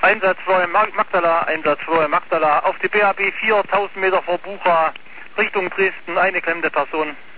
Einsatz 2 Magdala, auf die BAB 4, 1000 Meter vor Bucha, Richtung Dresden, eine klemmende Person.